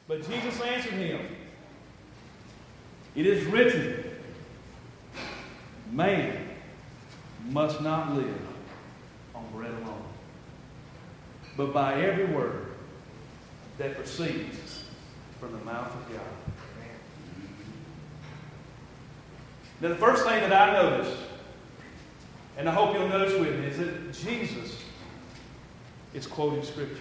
But Jesus answered him, "It is written, man must not live on bread alone, but by every word that proceeds from the mouth of God." Now, the first thing that I noticed, and I hope you'll notice with me, is that Jesus is quoting Scripture.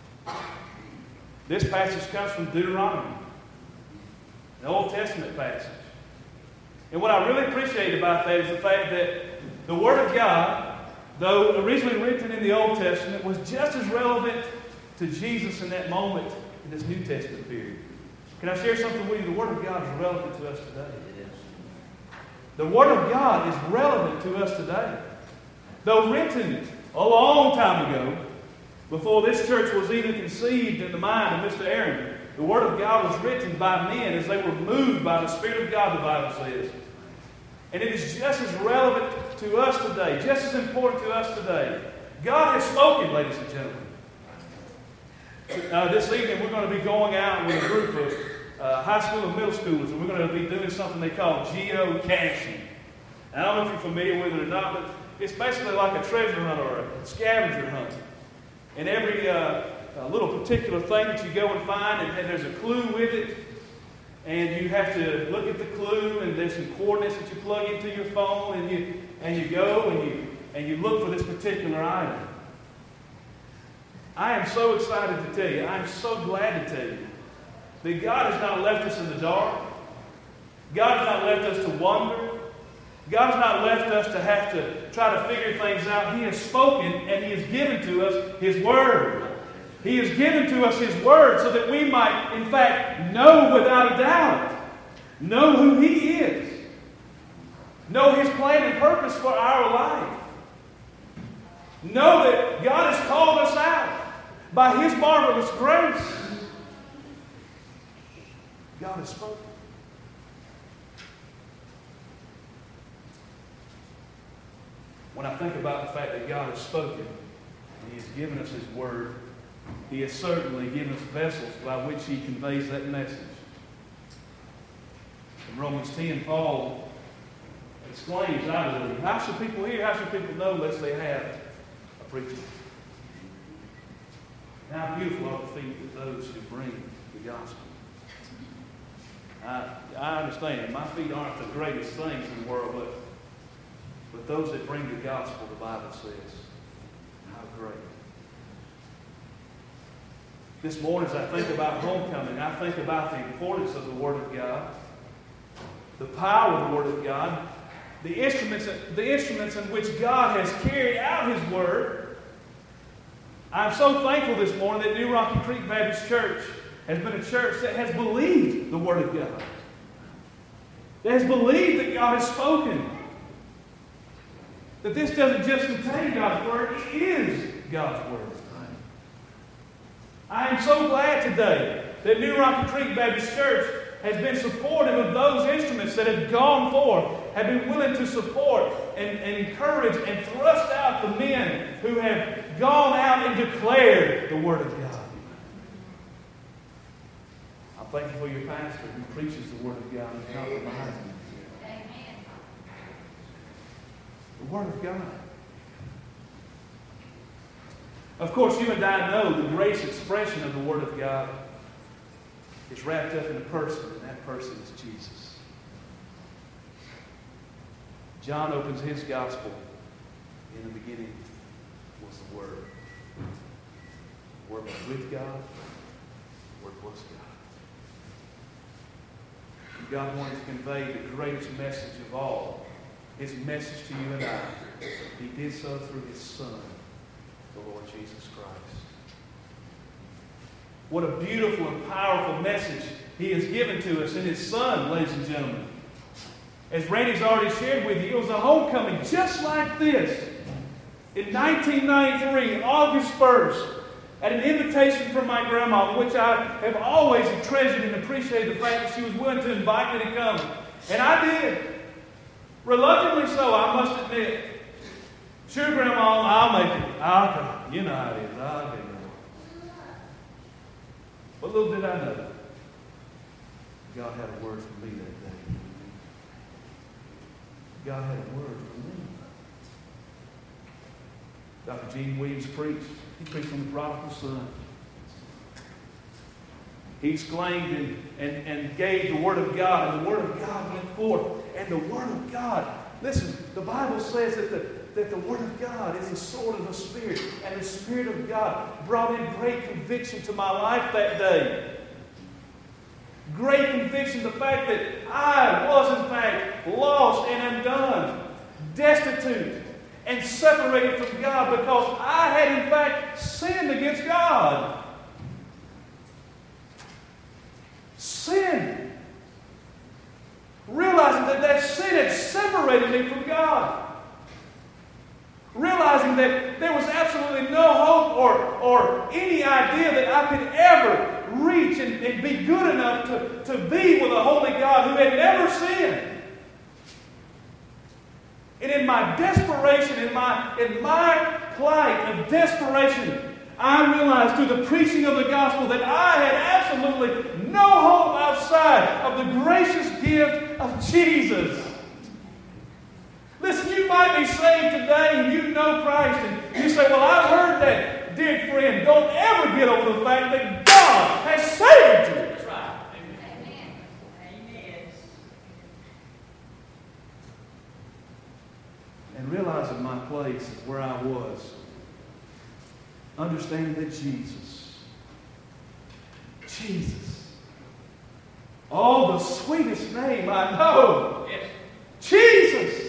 This passage comes from Deuteronomy, an Old Testament passage. And what I really appreciate about that is the fact that the Word of God, though originally written in the Old Testament, was just as relevant to Jesus in that moment in this New Testament period. Can I share something with you? The Word of God is relevant to us today. The Word of God is relevant to us today. Though written a long time ago, before this church was even conceived in the mind of Mr. Aaron, the Word of God was written by men as they were moved by the Spirit of God, the Bible says. And it is just as relevant to us today, just as important to us today. God has spoken, ladies and gentlemen. This evening we're going to be going out with a group of high school and middle schoolers, and we're going to be doing something they call geocaching. I don't know if you're familiar with it or not, but it's basically like a treasure hunt or a scavenger hunt. And every little particular thing that you go and find, and there's a clue with it, and you have to look at the clue, and there's some coordinates that you plug into your phone, and you go and you look for this particular item. I am so excited to tell you, I am so glad to tell you, that God has not left us in the dark. God has not left us to wonder. God has not left us to have to try to figure things out. He has spoken and He has given to us His Word. He has given to us His Word so that we might, in fact, know without a doubt, know who He is, know His plan and purpose for our life, know that God has called us out by His marvelous grace. God has spoken. When I think about the fact that God has spoken and He has given us His Word, He has certainly given us vessels by which He conveys that message. In Romans 10, Paul exclaims, I believe, how should people hear? How should people know unless they have a preacher? How beautiful are the feet of those who bring the gospel. I understand. My feet aren't the greatest things in the world, but those that bring the gospel, the Bible says, how great. This morning, as I think about homecoming, I think about the importance of the Word of God, the power of the Word of God, the instruments in which God has carried out His Word. I'm so thankful this morning that New Rocky Creek Baptist Church has been a church that has believed the Word of God. That has believed that God has spoken. That this doesn't just contain God's Word, it is God's Word. I am so glad today that New Rocky Creek Baptist Church has been supportive of those instruments that have gone forth, have been willing to support and encourage and thrust out the men who have gone out and declared the Word of God. I'm thankful for your pastor who preaches the Word of God and compromises it. Amen. The Word of God. Of course, you and I know the grace expression of the Word of God is wrapped up in a person, and that person is Jesus. John opens his gospel. In the beginning was the Word. The Word was with God. The Word was God. And God wanted to convey the greatest message of all, His message to you and I. He did so through His Son, the Lord Jesus Christ. What a beautiful and powerful message He has given to us in His Son, ladies and gentlemen. As Randy's already shared with you, it was a homecoming just like this. In 1993, August 1st, at an invitation from my grandma, which I have always treasured and appreciated the fact that she was willing to invite me to come. And I did. Reluctantly so, I must admit. Sure, Grandma, I'll make it. I'll come. You know how it is. I'll get it. But little did I know God had a word for me that day. God had a word for me. Dr. Gene Williams preached. He preached on the prodigal son. He exclaimed and gave the Word of God, and the Word of God went forth. And the Word of God, listen, the Bible says that the Word of God is the sword of the Spirit, and the Spirit of God brought in great conviction to my life that day. Great conviction, the fact that I was in fact lost and undone, destitute, and separated from God because I had in fact sinned against God. Sin. Realizing that sin had separated me from God. Realizing that there was absolutely no hope or any idea that I could ever reach and be good enough to be with a holy God who had never sinned. And in my desperation, in my plight of desperation, I realized through the preaching of the gospel that I had absolutely no hope outside of the gracious gift of Jesus. Listen, you might be saved today and you know Christ, and you say, well, I've heard that. Dear friend, don't ever get over the fact that God has saved you. That's right. Amen. Amen. And realizing my place where I was, understanding that Jesus, oh, the sweetest name I know. Yes. Jesus.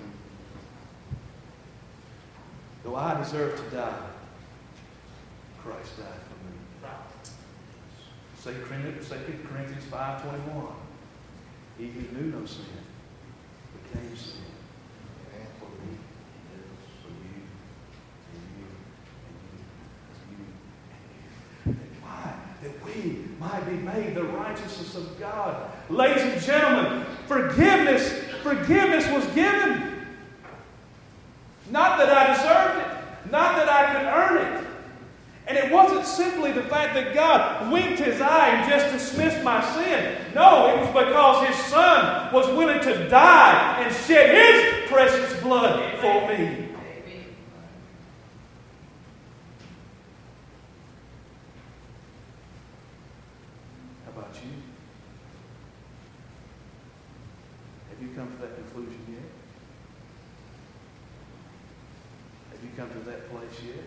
Though I deserve to die, Christ died for me. Right. 2 Corinthians 5:21. He who knew no sin became sin. For me, for you, and you, and you, and you. And why? That we might be made the righteousness of God. Ladies and gentlemen, forgiveness was given. Not that I deserved it. Not that I could earn it. And it wasn't simply the fact that God winked His eye and just dismissed my sin. No, it was because His Son was willing to die and shed His precious blood for me. How about you? Have you come to that conclusion yet? Have you come to that place yet?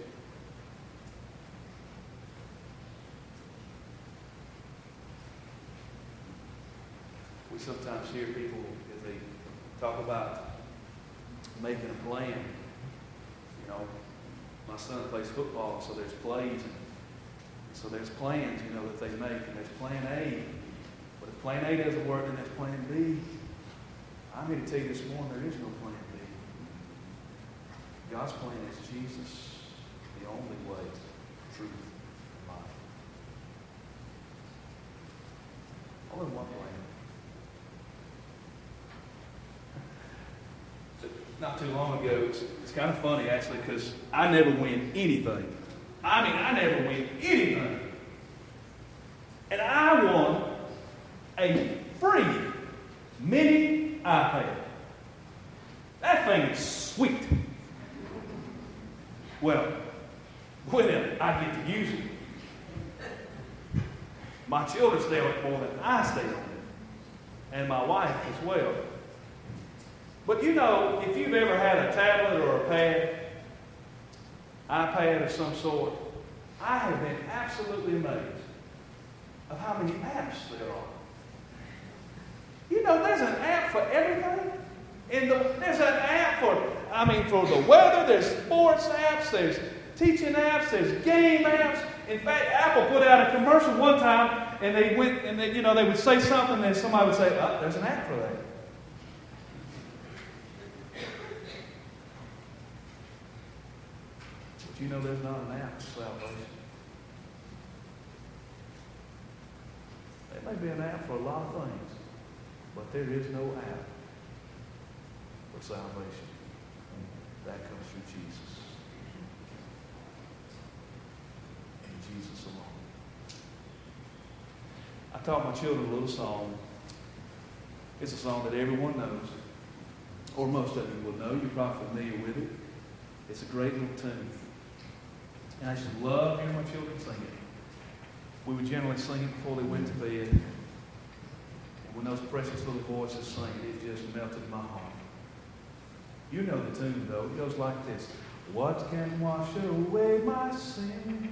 We sometimes hear people as they talk about making a plan. You know, my son plays football, so there's plays, and so there's plans, that they make, and there's plan A. But if plan A doesn't work, then there's plan B. I'm here to tell you this morning, there is no plan B. God's plan is Jesus, the only way, truth, and life. Only one plan. Not too long ago, it's kind of funny actually, because I never win anything. I never win anything. And I won a free mini iPad. That thing is sweet. Well, with it, I get to use it. My children stay on it more than I stay on it. And my wife as well. But if you've ever had a tablet or a pad, iPad of some sort, I have been absolutely amazed of how many apps there are. There's an app for everything. There's an app for the weather, there's sports apps, there's teaching apps, there's game apps. In fact, Apple put out a commercial one time, and they went and they would say something, and somebody would say, "Oh, there's an app for that." But there's not an app for salvation. There may be an app for a lot of things, but there is no app for salvation. That comes through Jesus. And Jesus alone. I taught my children a little song. It's a song that everyone knows, or most of you will know. You're probably familiar with it. It's a great little tune. And I just love hearing my children sing it. We would generally sing it before they went to bed. And when those precious little voices sang it, it just melted my heart. You know the tune, though. It goes like this. What can wash away my sin?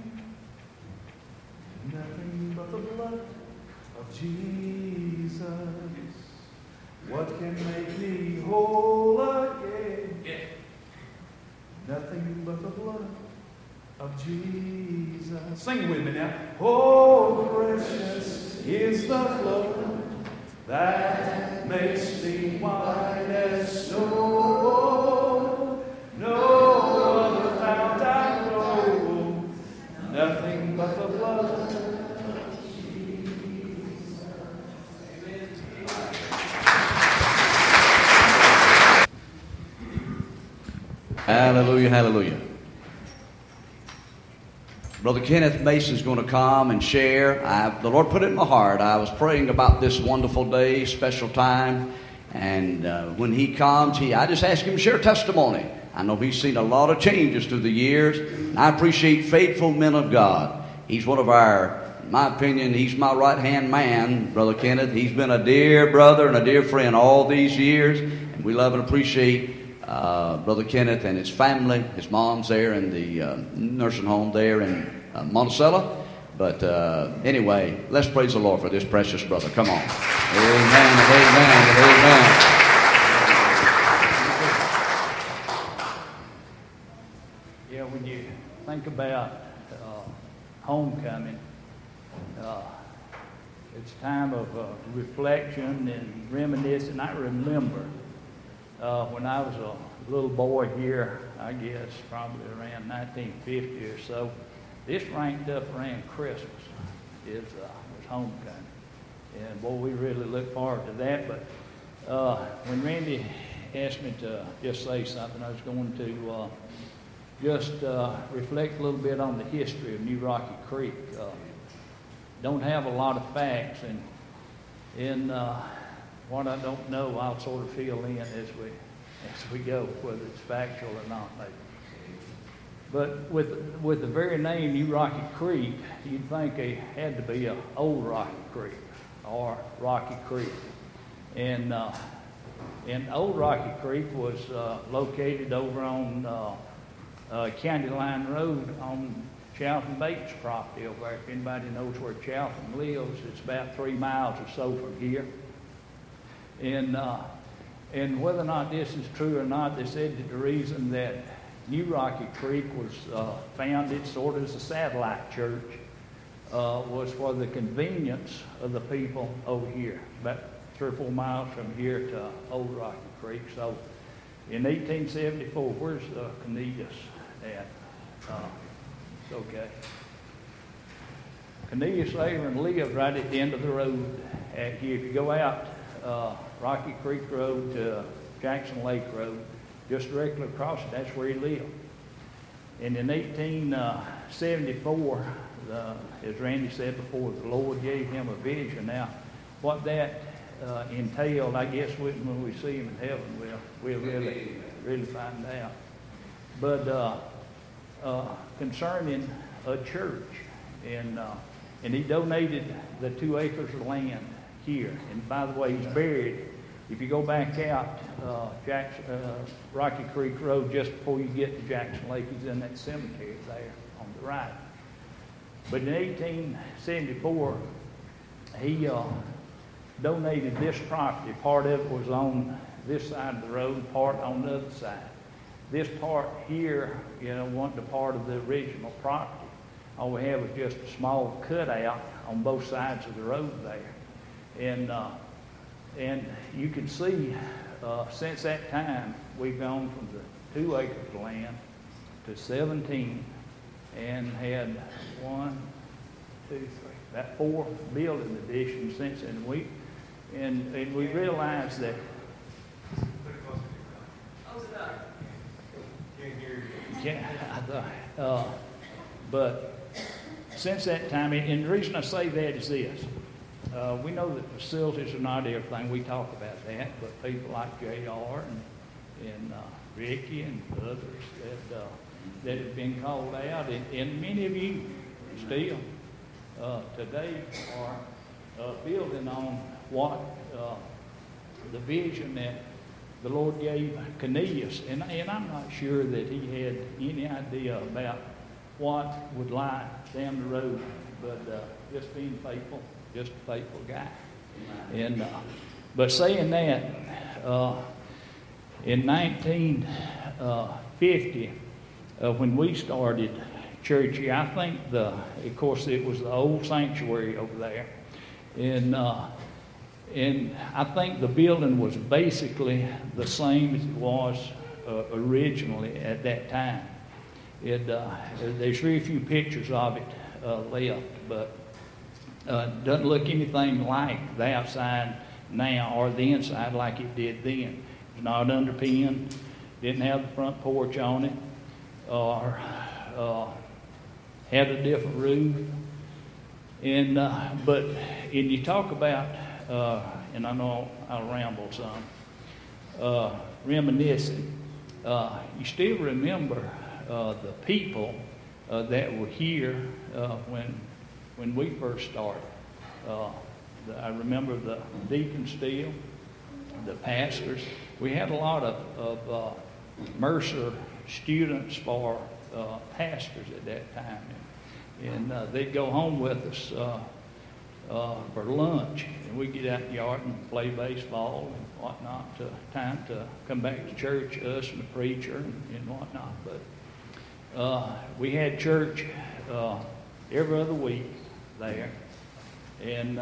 Nothing but the blood of Jesus. What can make me whole again? Yeah. Nothing but the blood of Jesus. Sing it with me now. Oh, precious is the flow that makes me white as snow. No other fount I know. Nothing but the blood of Jesus. Hallelujah, hallelujah. Brother Kenneth Mason's going to come and share. The Lord put it in my heart. I was praying about this wonderful day, special time, and when he comes, I just ask him to share testimony. I know he's seen a lot of changes through the years, and I appreciate faithful men of God. He's one of in my opinion, he's my right-hand man, Brother Kenneth. He's been a dear brother and a dear friend all these years, and we love and appreciate Brother Kenneth and his family. His mom's there in the nursing home there in Monticello. But anyway, let's praise the Lord for this precious brother. Come on. Amen and amen and amen. Yeah, when you think about homecoming, it's a time of reflection and reminiscing. I remember when I was a little boy here, I guess probably around 1950 or so, this ranked up around Christmas was homecoming. And boy, we really look forward to that. But when Randy asked me to just say something, I was going to just reflect a little bit on the history of New Rocky Creek. Don't have a lot of facts, and what I don't know, I'll sort of fill in as we go, whether it's factual or not, maybe. But with the very name New Rocky Creek, you'd think it had to be an old Rocky Creek or Rocky Creek. And Old Rocky Creek was located over on County Line Road on Charlton Bates' property over there. If anybody knows where Charlton lives, it's about 3 miles or so from here. And whether or not this is true or not, they said that the reason that New Rocky Creek was founded sort of as a satellite church was for the convenience of the people over here, about 3 or 4 miles from here to Old Rocky Creek. So in 1874, where's Cornelius at? It's okay. Cornelius Aaron lived right at the end of the road. If you go out Rocky Creek Road to Jackson Lake Road, just directly across it, that's where he lived. And in 1874, as Randy said before, the Lord gave him a vision. Now, what that entailed, I guess when we see him in heaven, we'll really find out. But concerning a church, and he donated the 2 acres of land here. And by the way, he's buried. If you go back out Rocky Creek Road just before you get to Jackson Lake, he's in that cemetery there on the right. But in 1874, he donated this property. Part of it was on this side of the road, part on the other side. This part here, wasn't a part of the original property. All we have is just a small cutout on both sides of the road there. And you can see, since that time, we've gone from the 2 acres of land to 17, and had 1, 2, 3, about 4 building additions since then. And we realized that. But since that time, and the reason I say that is this. We know that facilities are not everything. We talk about that, but people like JR and Ricky and others that have been called out, and many of you still today are building on what the vision that the Lord gave Cornelius. And I'm not sure that he had any idea about what would lie down the road, but just being faithful, just a faithful guy. And but saying that, in 1950, when we started church here, I think of course it was the old sanctuary over there, and I think the building was basically the same as it was originally at that time. There's very few pictures of it left, but doesn't look anything like the outside now or the inside like it did then. It's not underpinned, didn't have the front porch on it, or had a different roof. And you talk about, and I know I'll ramble some, reminiscing. You still remember the people that were here when we first started. I remember the deacons still, the pastors. We had a lot of Mercer students for pastors at that time, and they'd go home with us for lunch, and we'd get out in the yard and play baseball and whatnot. Time to come back to church, us and the preacher and whatnot. But we had church every other week there, and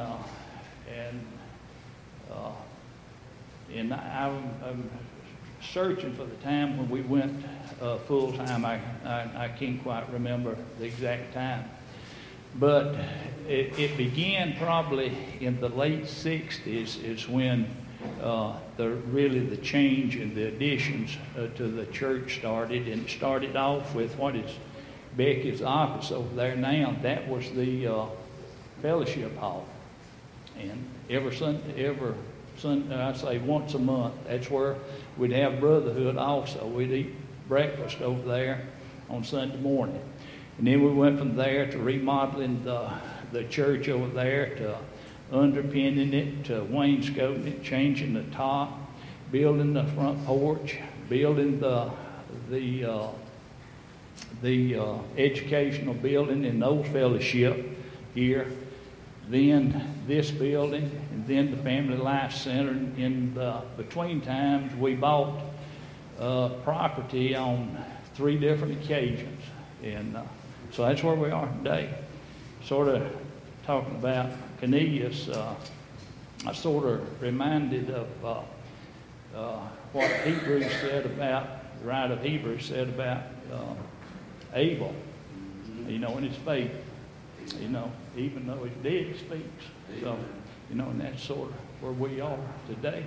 I'm searching for the time when we went full time. I can't quite remember the exact time, but it began probably in the late 60s is when the change and the additions to the church started. And it started off with what is Becky's office over there now. That was the fellowship hall, and every Sunday, I say once a month, that's where we'd have brotherhood also. We'd eat breakfast over there on Sunday morning. And then we went from there to remodeling the church over there, to underpinning it, to wainscoting it, changing the top, building the front porch, building the educational building in the old fellowship here, then this building, and then the Family Life Center. In between times, we bought property on 3 different occasions, and so that's where we are today. Sort of talking about Cornelius, I sort of reminded of what Hebrews said about, the writer of Hebrews said about Abel, in his faith. Even though he's dead, he speaks. So, and that's sort of where we are today.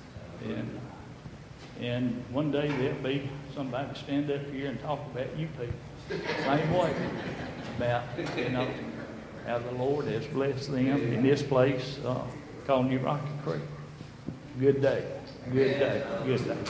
And one day there'll be somebody stand up here and talk about you people. Same way. About, how the Lord has blessed them in this place, calling you Rocky Creek. Good day. Good day. Good day.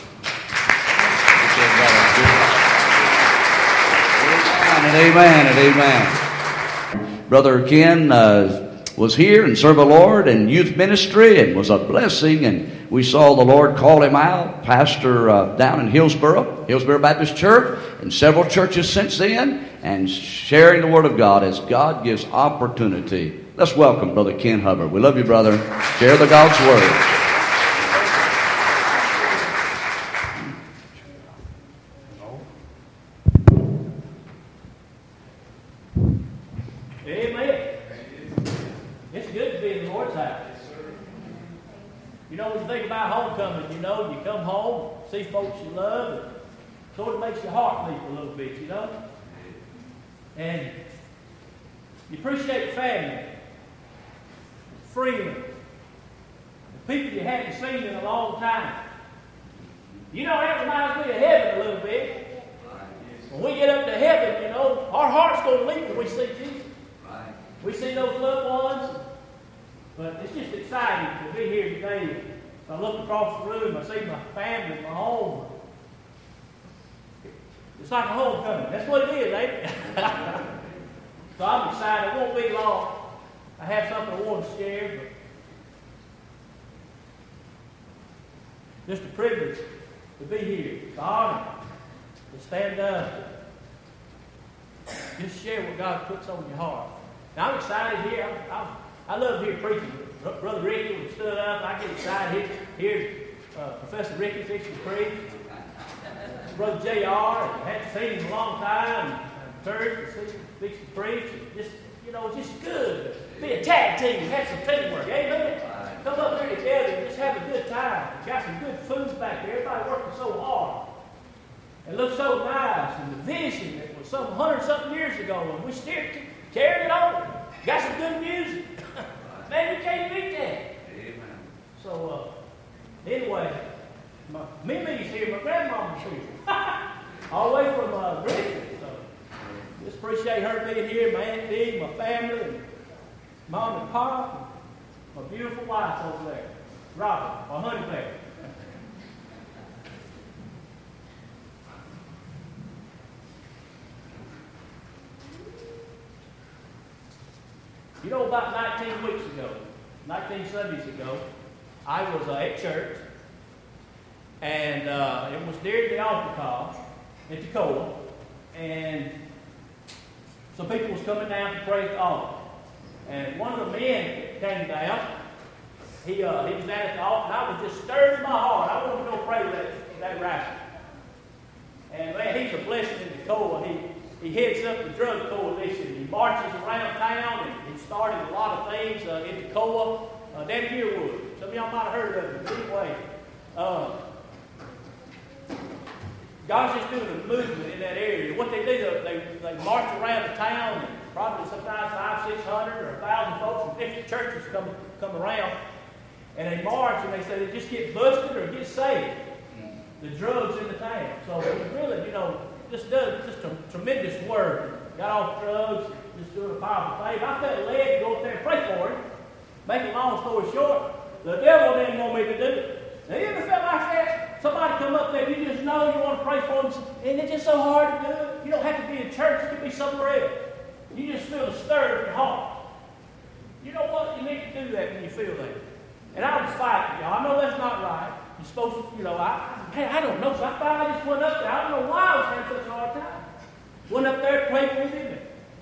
Amen and amen. Brother Ken was here and served the Lord in youth ministry and was a blessing, and we saw the Lord call him out, pastor down in Hillsboro Baptist Church, and several churches since then, and sharing the Word of God as God gives opportunity. Let's welcome Brother Ken Hubbard. We love you, brother. Share the God's Word. You come home, see folks you love, it sort of makes your heart beat a little bit, and you appreciate family, friends, the people you haven't seen in a long time. That reminds me of heaven a little bit. When we get up to heaven, our heart's going to leap when we see Jesus. We see those loved ones, but excited to be here today. I look across the room, I see my family, my home. It's like a homecoming. That's what it is, ain't it? So I'm excited. It won't be long. I have something I want to share, but just a privilege to be here. It's an honor to stand up. Just share what God puts on your heart. Now, I'm excited here. I love to hear preaching. Brother Ricky, when he stood up, I get excited. Here's Professor Ricky fixing to preach. Brother J.R., I hadn't seen him in a long time. Church, fixing to preach. Just, it's just good to be a tag team, have some teamwork. Amen? Come up there together and just have a good time. Got some good food back there. Everybody working so hard. It looks so nice. And the vision that was some 100-something years ago, and we still carrying it on. Got some good music. Man, you can't beat that. Amen. So, anyway, Mimi's here, my grandmama's here. All the way from Richmond. So, just appreciate her being here, my Aunt Dee, my family, and Mom and Pop, and my beautiful wife over there, Robin, my honey bear. About 19 weeks ago, 19 Sundays ago, I was at church, and it was during the altar call at Toccoa, and some people was coming down to pray at the altar. And one of the men came down. He was down at the altar, and I was just stirred in my heart. I wanted to go pray that rapture. And man, he's a blessing in Toccoa. He heads up the drug coalition. He marches around town, and he started a lot of things in Toccoa. Danny Yearwood. Some of y'all might have heard of him. Anyway, God's just doing a movement in that area. What they do, they march around the town, and probably sometimes 500, 600, or 1,000 folks from different churches come around, and they march, and they say they just get busted or get saved. The drugs in the town. So it really, just does just a tremendous work. Got off drugs, just doing a powerful faith. I felt led to go up there and pray for him. Make a long story short, the devil didn't want me to do it. Now, you ever felt like that? Somebody come up there, you just know you want to pray for them, and it's just so hard to do it. You don't have to be in church, you can be somewhere else. You just feel the stir in your heart. You know what? You need to do that when you feel that. And I was fighting, y'all. I know that's not right. You're supposed to, I don't know. So I finally just went up there. I don't know why I was having such a hard time. Went up there, prayed with him, and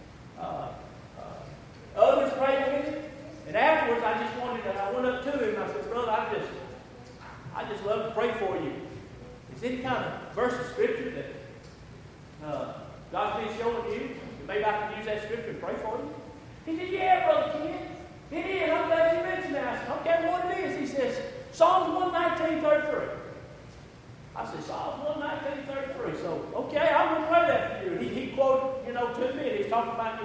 others prayed with him. And afterwards, I went up to him and I said, brother, I just love to pray for you. Is there any kind of verse of scripture that God's been showing you? Maybe I can use that scripture and pray for you? He said, yeah, Brother Ken. It is. I'm glad you mentioned that. I said, okay, what it is? He says, Psalms 119:33. I said, Psalms 119:33. So, okay, I'm going to pray that for you. He quoted, to me, and he's talking about,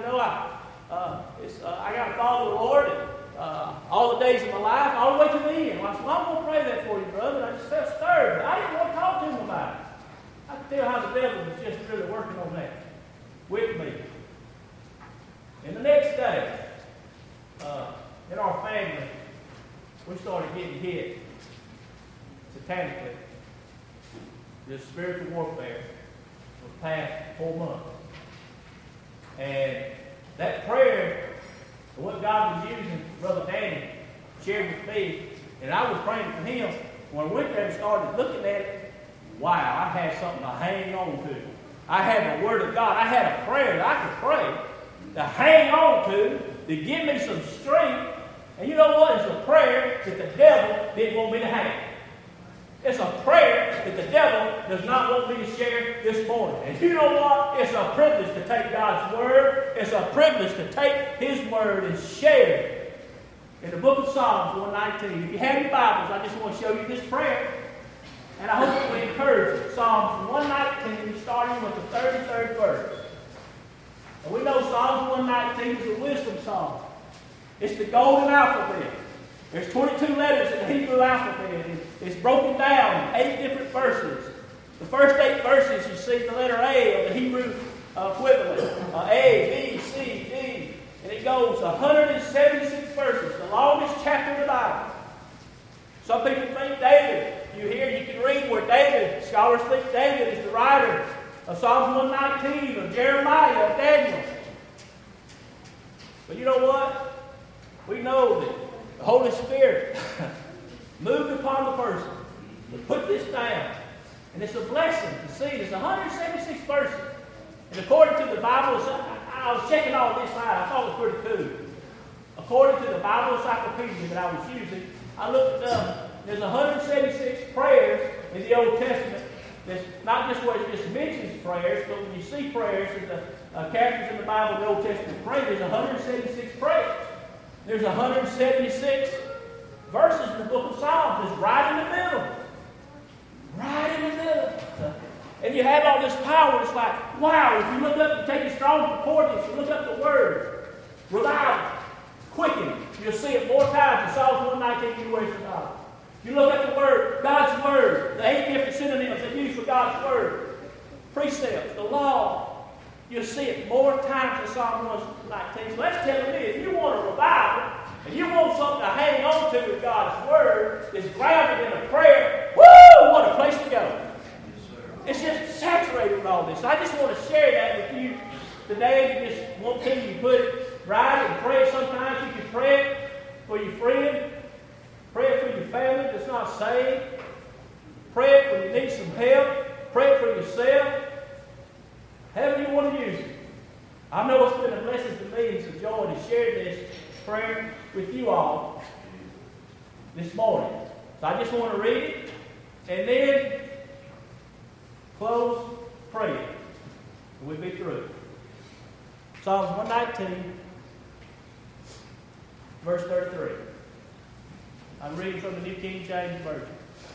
I got to follow the Lord and, all the days of my life, all the way to the end. Well, I said, I'm going to pray that for you, brother. And I just felt stirred, but I didn't want to talk to him about it. I could tell how the devil was just really working on that with me. And the next day, in our family, we started getting hit satanically. This spiritual warfare for the past 4 months. And that prayer, what God was using, Brother Danny shared with me, and I was praying for him. When I went there and started looking at it, wow, I had something to hang on to. I had the Word of God. I had a prayer that I could pray to hang on to give me some strength. And you know what? It's a prayer that the devil didn't want me to have. It's a prayer that the devil does not want me to share this morning. And you know what? It's a privilege to take God's Word. It's a privilege to take His Word and share it. In the book of Psalms 119. If you have your Bibles, I just want to show you this prayer. And I hope it will encourage you. Psalms 119, starting with the 33rd verse. And we know Psalms 119 is a wisdom psalm. It's the golden alphabet. There's 22 letters in the Hebrew alphabet. It's broken down in 8 different verses. The first 8 verses, you see the letter A of the Hebrew equivalent. A, B, C, D. And it goes 176 verses, the longest chapter of the Bible. Some people think David, you can read where David, scholars think David is the writer of Psalms 119, of Jeremiah, of Daniel. But you know what? We know that the Holy Spirit moved upon the person to put this down. And it's a blessing to see this 176 verses. And according to the Bible, I was checking all this out. I thought it was pretty cool. According to the Bible encyclopedia that I was using, I looked it up. There's 176 prayers in the Old Testament. That's not just where it just mentions prayers, but when you see prayers in the characters in the Bible, the Old Testament pray, there's 176 prayers. There's 176 verses in the book of Psalms. It's right in the middle. Right in the middle. And you have all this power. It's like, wow, if you look up and take a strong concordance, you look up the word, revival, quicken, you'll see it more times in Psalms 119 than revival. You look at the word, God's word, the 8 different synonyms they use for God's word, precepts, the law, you'll see it more times in Psalm 119. So that's telling me if you want a revival and you want something to hang on to with God's word that's grounded in a prayer, woo, what a place to go. It's just saturated with all this. So I just want to share that with you today. If you just want to, you put it right and pray it. Sometimes you can pray it for your friend. Pray it for your family that's not saved. Pray it when you need some help. Pray it for yourself. However you want to use it. I know it's been a blessing to me and it's a joy to share this prayer with you all this morning. So I just want to read it and then close praying. And we'll be through. Psalms 119, verse 33. I'm reading from the New King James Version.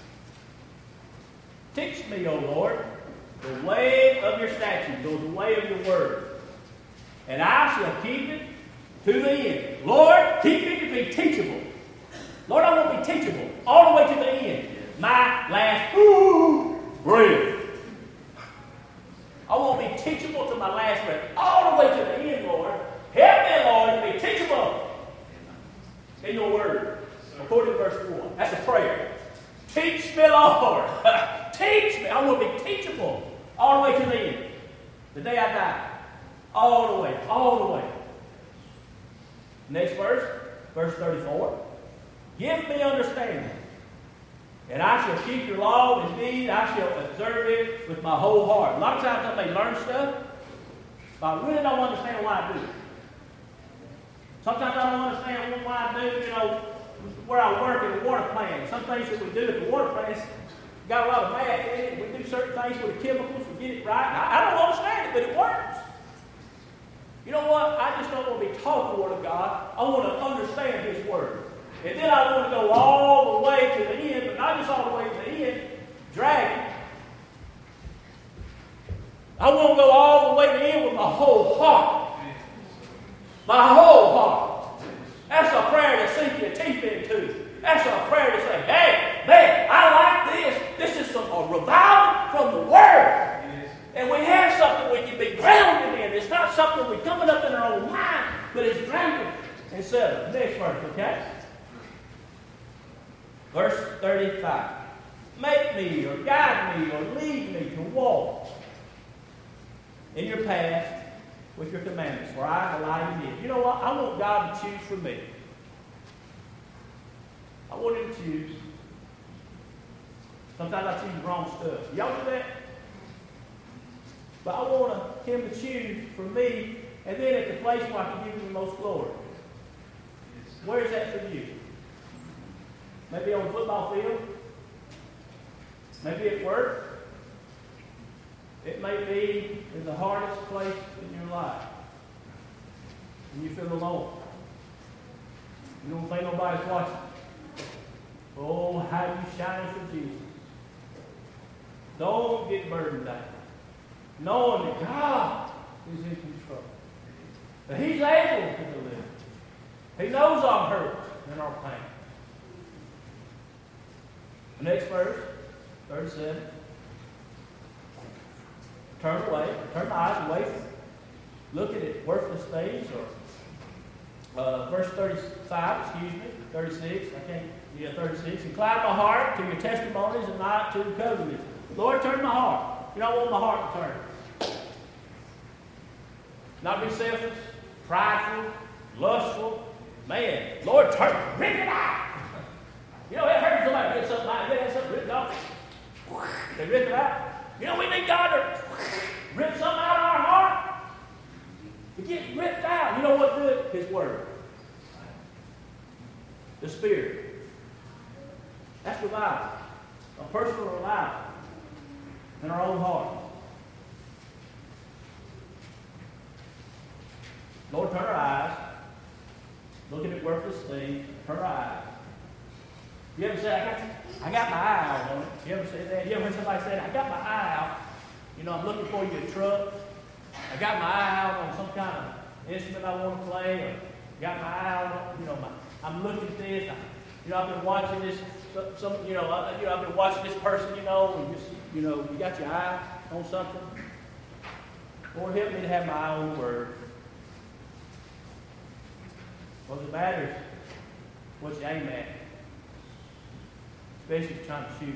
Teach me, O Lord, the way of your statutes, or the way of your word, and I shall keep it to the end. Lord, keep me to be teachable. Lord, I want to be teachable all the way to the end. My last breath. I want to be teachable to my last breath, all the way to the end, Lord. Help me, Lord, to be teachable in your word. According to verse 1. That's a prayer. Teach me, Lord. Teach me. I want to be teachable all the way to the end. The day I die. All the way. All the way. Next verse. Verse 34. Give me understanding. And I shall keep your law. Indeed, I shall observe it with my whole heart. A lot of times I may learn stuff, but I really don't understand why I do it. Sometimes I don't understand why I do, where I work in the water plant. Some things that we do at the water plants got a lot of math in it. We do certain things with the chemicals. We get it right. I don't understand it, but it works. You know what? I just don't want to be taught the Word of God. I want to understand His Word. And then I want to go all the way to the end, but not just all the way to the end, drag it. I want to go all the way to the end with my whole heart. My whole heart. That's a prayer to sink your teeth into. That's a prayer to say, hey, man, I like this. This is a revival from the Word. And we have something we can be grounded in. It's not something we're coming up in our own mind, but it's grounded and settled. Next verse, okay? Verse 35. Make me or guide me or lead me to walk in your path with your commandments, for I delight in you. You know what? I want God to choose for me. I want Him to choose. Sometimes I choose the wrong stuff. Y'all do that? But I want Him to choose for me, and then at the place where I can give Him the most glory. Where is that for you? Maybe on the football field. Maybe at work. It may be in the hardest place in your life. And you feel alone. You don't think nobody's watching. Oh, how you shine for Jesus. Don't get burdened down. Knowing that God is in control. That He's able to deliver. He knows our hurts and our pain. The next verse, 37. Turn my eyes away from it. Look at it, worthless things, or verse 35, 36, 36. Incline my heart to your testimonies and not to covetousness. Lord, turn my heart. You don't want my heart to turn. Not be selfish, prideful, lustful. Man, Lord, turn it. Rip it out. You know, I've heard somebody rip something out. They had something ripped off. They rip it out. You know, we need God to rip something out of our heart. It gets ripped out. You know what do it? His Word. The Spirit. That's revival. A personal revival in our own heart. Lord, turn our eyes. Looking at worthless things. Turn our eyes. You ever say, I got my eye out on it? You ever say that? You ever heard somebody say, I got my eye out? You know, I'm looking for you a truck. I got my eye out on some kind of instrument I want to play. Or got my eye out on, you know, I'm looking at this. I've been watching this. I've been watching this person. And just, you got your eye on something. Lord, help me to have my eye on the Word. What it matters, what you aim at, especially if you're trying to shoot.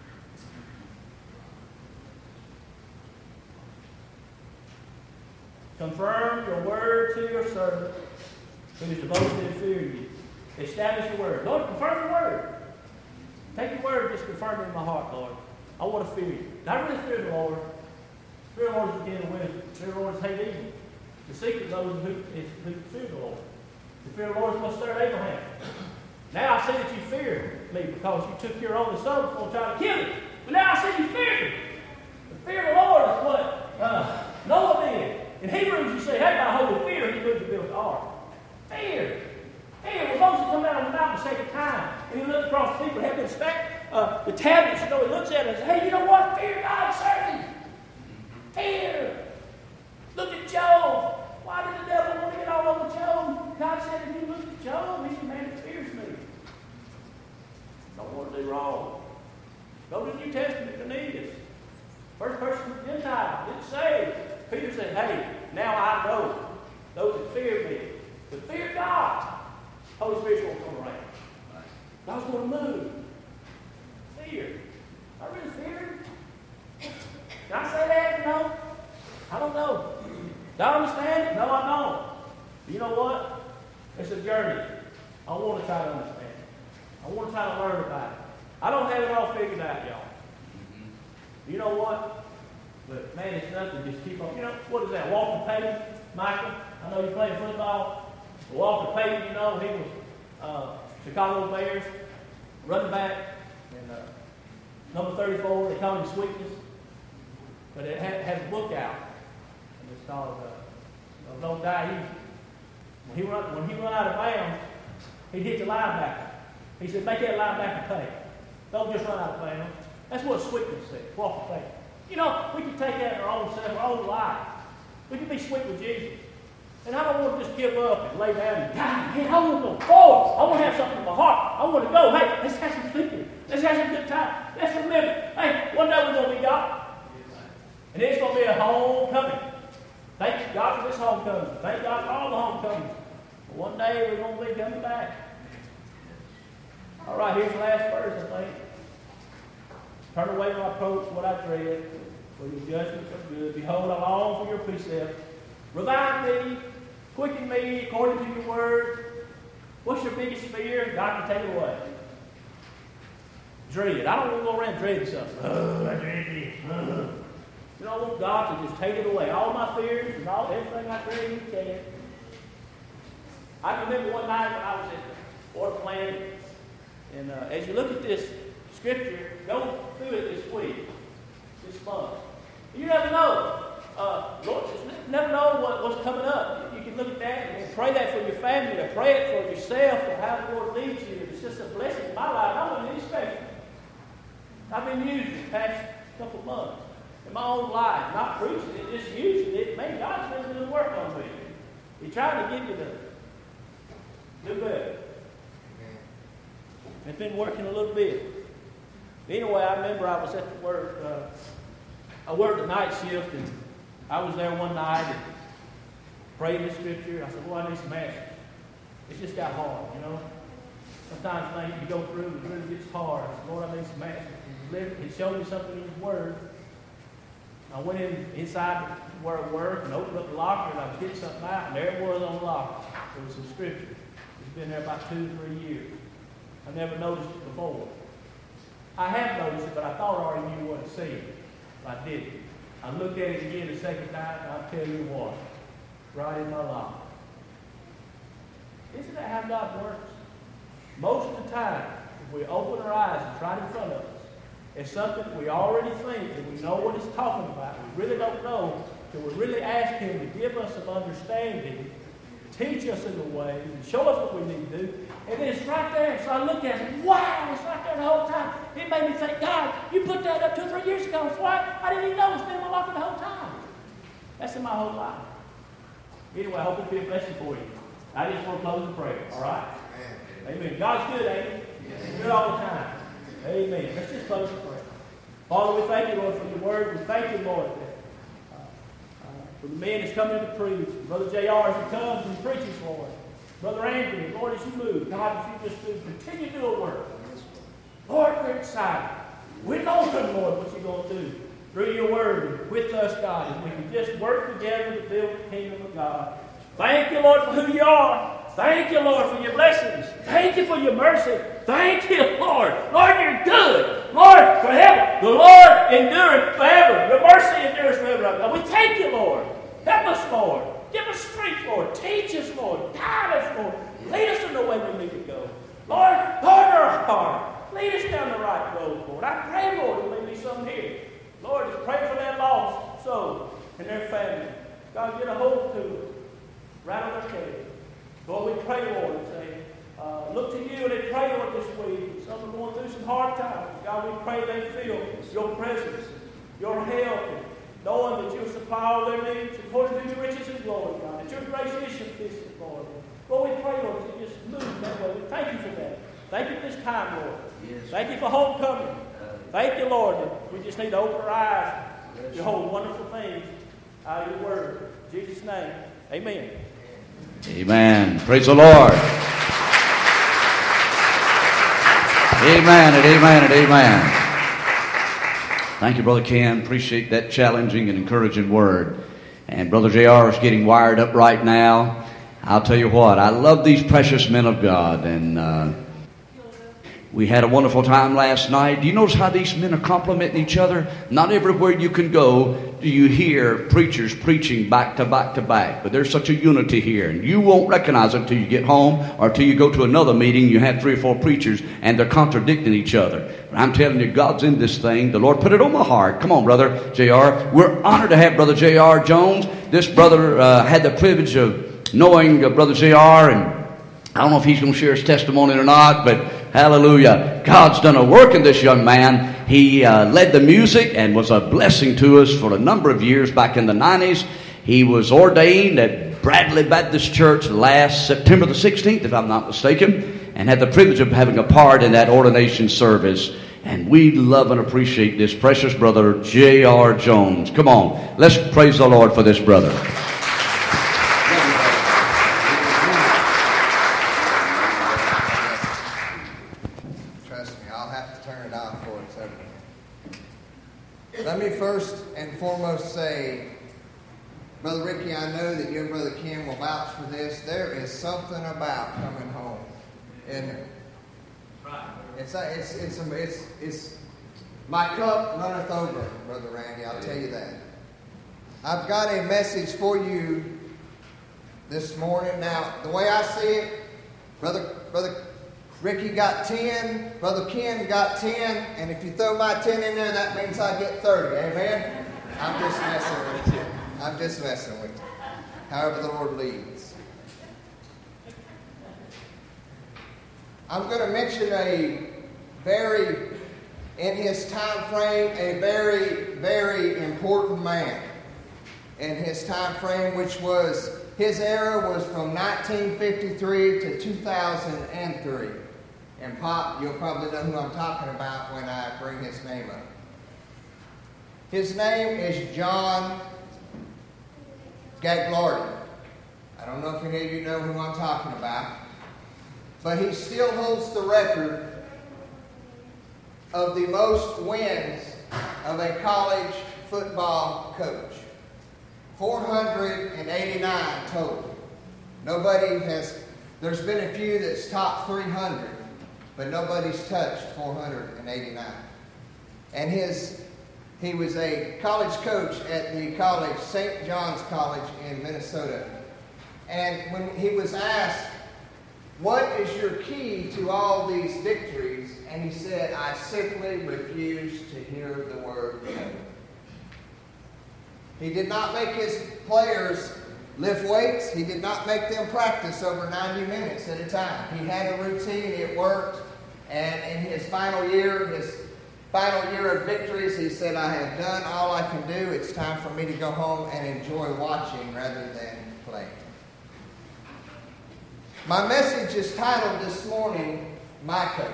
Confirm your word to your servant who is devoted to fear you. Establish your word. Lord, confirm your word. Take your word and just confirm it in my heart, Lord. I want to fear you. I really fear the Lord. Fear the Lord is the beginning of wisdom. Fear the Lord is hate evil. The secret of those who fear the Lord. The fear of the Lord is what stirred Abraham. Now I see that you fear me because you took your only son and tried to kill him. But now I see you fear me. The fear of the Lord is what Noah did. In Hebrews, you say, hey, by holy fear, he moved to build the ark. Fear. Fear. When Moses come down on the mountain the second time, and he looked across the people and had to inspect the tablets, he looks at it and says, hey, you know what? Fear God, serve him. Fear. Look at Job. Why did the devil want to get all over Job? God said, if you look at Job, he's a man that fears me. Don't want to do wrong. Go to the New Testament, Cornelius. First person Gentile, didn't say. Peter said, hey, now I know those that fear me. But fear God. Holy Spirit's going to come around. God's going to move. Fear. I really fear him. Can I say that? No. I don't know. Do I understand it? No, I don't. But you know what? It's a journey. I want to try to understand it. I want to try to learn about it. I don't have it all figured out, y'all. You know what? But man, it's nothing. Just keep on. What is that? Walter Payton, Michael? I know you played football. Walter Payton, he was Chicago Bears running back. And number 34, they call him Sweetness. But it has a book out. And it's called Don't Die Easy. When he run out of bounds, he hit the linebacker. He said, make that linebacker pay. Don't just run out of bounds. That's what Sweetness said. Walter Payton. We can take that in our own self, our own life. We can be sweet with Jesus. And I don't want to just give up and lay down and die. Hey, I want to go forward. I want to have something in my heart. I want to go. Hey, let's have some thinking. Let's have some good time. Let's remember. Hey, one day we're going to be God. And it's going to be a homecoming. Thank God for this homecoming. Thank God for all the homecomings. But one day we're going to be coming back. All right, here's the last verse, I think. Turn away my approach, what I dread, for your judgments are good. Behold, I long for your precepts. Revive me, quicken me according to your word. What's your biggest fear? God can take it away. Dread. I don't want to go around dreading something. I dread this. I want God to just take it away. All my fears and everything I dread, He can. I remember one night when I was at the Fort Planet, and as you look at this Scripture, go through it this week, this month. You never know. Lord, never know what's coming up. You can look at that and pray that for your family, or pray it for yourself, or how the Lord leads you. It's just a blessing in my life. I wasn't expecting. I've been using the past couple of months in my own life, not preaching it, just using it. Man, God's been doing work on me. He's trying to get me to do better. It's been working a little bit. Anyway, I remember I was at the work. I worked the night shift, and I was there one night and prayed the Scripture. I said, I need some answers. It's just got hard, you know. Sometimes things you go through, it really gets hard. Lord, I need some answers. He showed me something in His Word. I went inside where I work and opened up the locker and I was getting something out, and there it was on the locker. There was some scripture. It's been there about 2 or 3 years. I never noticed it before. I have noticed it, but I thought I already knew what it said. But I didn't. I looked at it again the second time, and I'll tell you what, right in my locker. Isn't that how God works? Most of the time, if we open our eyes, it's right in front of us. It's something we already think and we know what He's talking about. We really don't know till we really ask Him to give us some understanding, teach us in the way, and show us what we need to do. And then it's right there. So I looked at it and wow, it's right there the whole time. It made me think, God, you put that up 2 or 3 years ago. Why? I didn't even know it's been in my locker the whole time. That's in my whole life. Anyway, I hope it'll be a blessing for you. I just want to close with prayer. All right? Amen. God's good, ain't He? He's good all the time. Amen. Let's just close with prayer. Father, we thank You, Lord, for Your word. We thank You, Lord, for the men that's coming to preach. Brother J.R. as he comes and preaches, Lord. Brother Anthony, Lord, as You move. God, as You just do, continue to do a work. Lord, we're excited. We know, Lord, what You're going to do through Your word with us, God, and we can just work together to build the kingdom of God. Thank You, Lord, for who You are. Thank You, Lord, for Your blessings. Thank You for Your mercy. Thank You, Lord. Lord, You're good. Lord, forever. The Lord endureth forever. Your mercy endures forever. God, we thank You, Lord. Help us, Lord. Give us strength, Lord. Teach us, Lord. Guide us, Lord. Lead us in the way we need to go. Lord, guard our heart. Lead us down the right road, Lord. I pray, Lord, there may be some here. Lord, just pray for that lost soul and their family. God, get a hold to them. Right on their head. Lord, we pray, Lord, and say, look to You and they pray, Lord, this week. Some are going through some hard times. God, we pray they feel Your presence, Your help, knowing that You'll supply all their needs according to Your riches and glory, God. That Your grace is sufficient, Lord. Lord, we pray, Lord, that You just move that way. We thank You for that. Thank You for this time, Lord. Yes. Thank You for homecoming. Thank You, Lord, that we just need to open our eyes to behold wonderful things out of Your word. In Jesus' name, amen. Amen. Praise the Lord. Amen and amen and amen. Thank you, Brother Ken. Appreciate that challenging and encouraging word. And Brother J.R. is getting wired up right now. I'll tell you what, I love these precious men of God. And we had a wonderful time last night. Do you notice how these men are complimenting each other? Not everywhere you can go do you hear preachers preaching back to back to back. But there's such a unity here. And you won't recognize it until you get home or until you go to another meeting. You have 3 or 4 preachers and they're contradicting each other. But I'm telling you, God's in this thing. The Lord put it on my heart. Come on, Brother J.R. We're honored to have Brother J.R. Jones. This brother had the privilege of knowing Brother J.R. and I don't know if he's going to share his testimony or not, but hallelujah. God's done a work in this young man. He led the music and was a blessing to us for a number of years back in the 90s. He was ordained at Bradley Baptist Church last September the 16th, if I'm not mistaken, and had the privilege of having a part in that ordination service. And we love and appreciate this precious brother, J.R. Jones. Come on, let's praise the Lord for this brother. Let me first and foremost say, Brother Ricky, I know that you and Brother Ken will vouch for this. There is something about coming home, isn't it? It's my cup runneth over, Brother Randy. I'll tell you that. I've got a message for you this morning. Now, the way I see it, Brother Ricky got 10, Brother Ken got 10, and if you throw my 10 in there, that means I get 30. Amen? I'm just messing with you. I'm just messing with you. However the Lord leads. I'm going to mention in his time frame, a very, very important man. In his time frame, which was, his era was from 1953 to 2003. And Pop, you'll probably know who I'm talking about when I bring his name up. His name is John Gagliardi. I don't know if any of you know who I'm talking about. but he still holds the record of the most wins of a college football coach. 489 total. There's been a few that's topped 300, but nobody's touched 489. And he was a college coach at the college, St. John's College in Minnesota. And when he was asked, what is your key to all these victories? And he said, I simply refuse to hear the word no. He did not make his players lift weights. He did not make them practice over 90 minutes at a time. He had a routine. It worked. And in his final year of victories, he said, I have done all I can do. It's time for me to go home and enjoy watching rather than playing. My message is titled this morning, My Coach.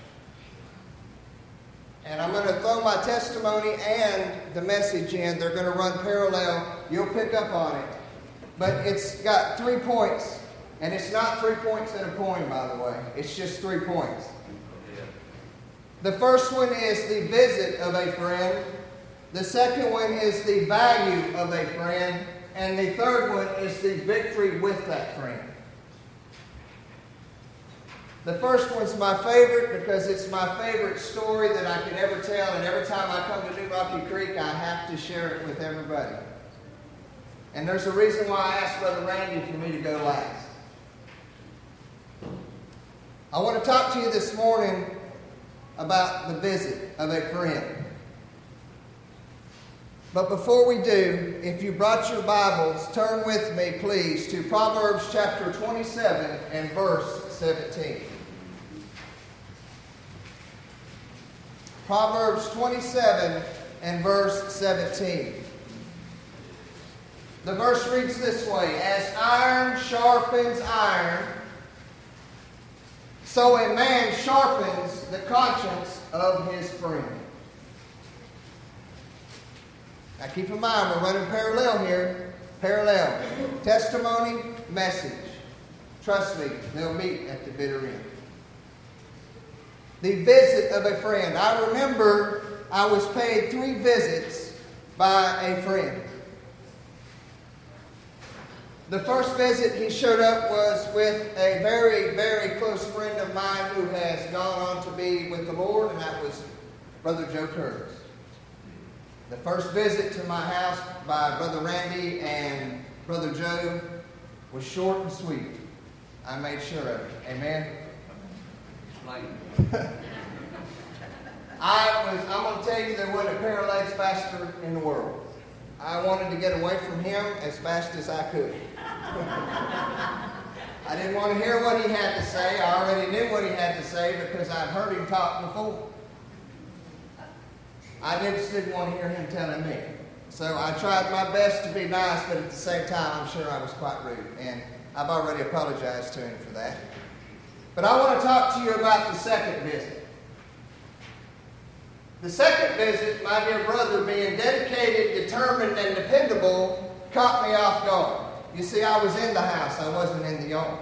And I'm going to throw my testimony and the message in. They're going to run parallel. You'll pick up on it. But it's got 3 points. And it's not 3 points in a poem, by the way. It's just 3 points. The first one is the visit of a friend. The second one is the value of a friend. And the third one is the victory with that friend. The first one's my favorite because it's my favorite story that I could ever tell. And every time I come to New Rocky Creek, I have to share it with everybody. And there's a reason why I asked Brother Randy for me to go last. I want to talk to you this morning about the visit of a friend. But before we do, if you brought your Bibles, turn with me, please, to Proverbs chapter 27 and verse 17. Proverbs 27 and verse 17. The verse reads this way, as iron sharpens iron, so a man sharpens the conscience of his friend. Now keep in mind, we're running parallel here. Parallel. Testimony, message. Trust me, they'll meet at the bitter end. The visit of a friend. I remember I was paid 3 visits by a friend. The first visit he showed up was with a very, very close friend of mine who has gone on to be with the Lord, and that was Brother Joe Curtis. The first visit to my house by Brother Randy and Brother Joe was short and sweet. I made sure of it. Amen? I'm going to tell you there wasn't a pair of legs faster in the world. I wanted to get away from him as fast as I could. I didn't want to hear what he had to say. I already knew what he had to say because I'd heard him talk before. I just didn't want to hear him telling me. So I tried my best to be nice, but at the same time, I'm sure I was quite rude. And I've already apologized to him for that. But I want to talk to you about the second visit. The second visit, my dear brother, being dedicated, determined, and dependable, caught me off guard. You see, I was in the house. I wasn't in the yard.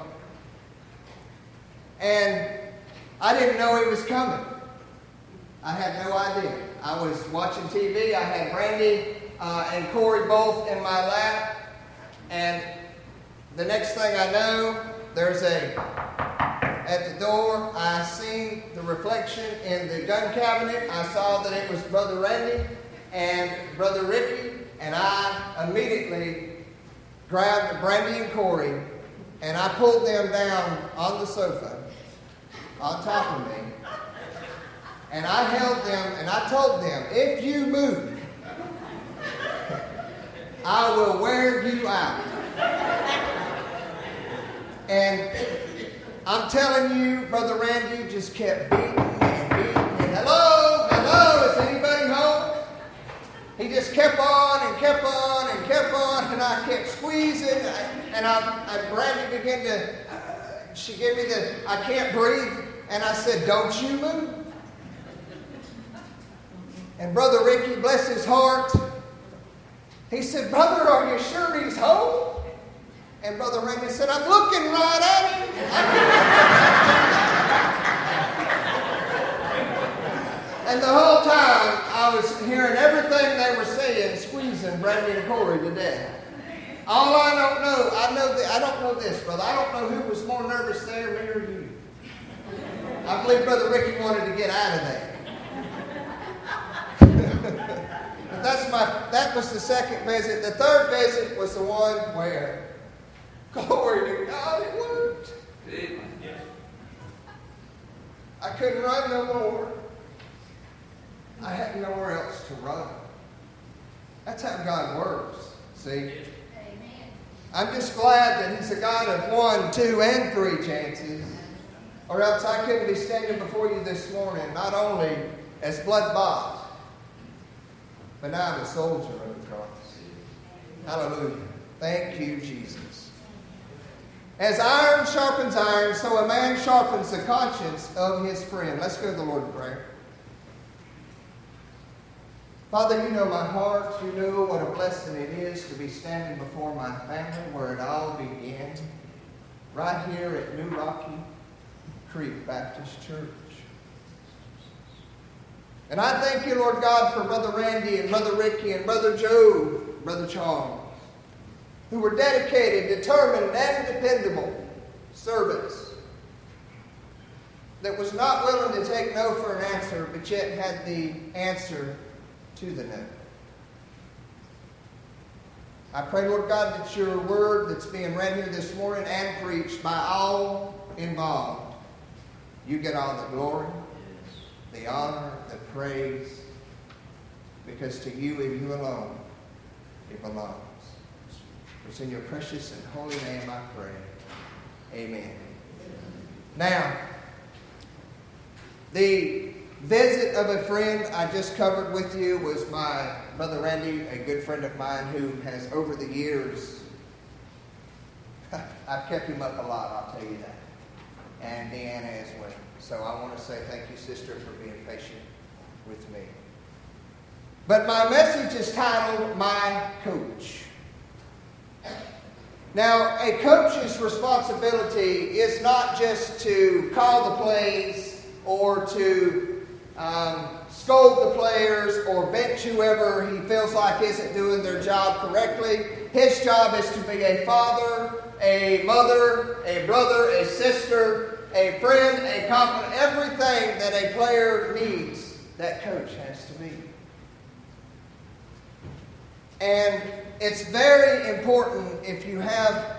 And I didn't know he was coming. I had no idea. I was watching TV. I had Randy and Corey both in my lap. And the next thing I know, at the door, I seen the reflection in the gun cabinet. I saw that it was Brother Randy and Brother Ricky. And I immediately grabbed Brandy and Corey, and I pulled them down on the sofa on top of me. And I held them, and I told them, if you move, I will wear you out. And I'm telling you, Brother Randy just kept beating and beating. And hello, is anybody home? He just kept on and kept on and kept on, and I kept squeezing. And Brandy began to, she gave me I can't breathe. And I said, don't you move. And Brother Ricky, bless his heart, he said, brother, are you sure he's home? And Brother Randy said, I'm looking right at him. And the whole time, I was hearing everything they were saying, squeezing Brandy and Corey to death. All I don't know, I don't know this, brother. I don't know who was more nervous there, me or you. I believe Brother Ricky wanted to get out of there. But that was the second visit. The third visit was the one where, glory to God, it worked. I couldn't run no more. I had nowhere else to run. That's how God works, see? Amen. I'm just glad that He's a God of 1, 2, and 3 chances. Or else I couldn't be standing before you this morning, not only as blood-bought, but now I'm a soldier of the cross. Hallelujah. Thank you, Jesus. As iron sharpens iron, so a man sharpens the conscience of his friend. Let's go to the Lord in prayer. Father, you know my heart. You know what a blessing it is to be standing before my family where it all began. Right here at New Rocky Creek Baptist Church. And I thank you, Lord God, for Brother Randy and Brother Ricky and Brother Joe, Brother Charles, who were dedicated, determined, and dependable servants that was not willing to take no for an answer, but yet had the answer to the no. I pray, Lord God, that your word that's being read here this morning and preached by all involved, you get all the glory, the honor, the praise, because to you and you alone it belongs. It's in your precious and holy name I pray. Amen. Now, the visit of a friend I just covered with you was my Brother Randy, a good friend of mine who has over the years, I've kept him up a lot, I'll tell you that. And Deanna as well. So I want to say thank you, sister, for being patient with me. But my message is titled, My Coach. Now, a coach's responsibility is not just to call the plays or to scold the players or bench whoever he feels like isn't doing their job correctly. His job is to be a father, a mother, a brother, a sister, a friend, a confidant, everything that a player needs, that coach has to be. And it's very important if you have,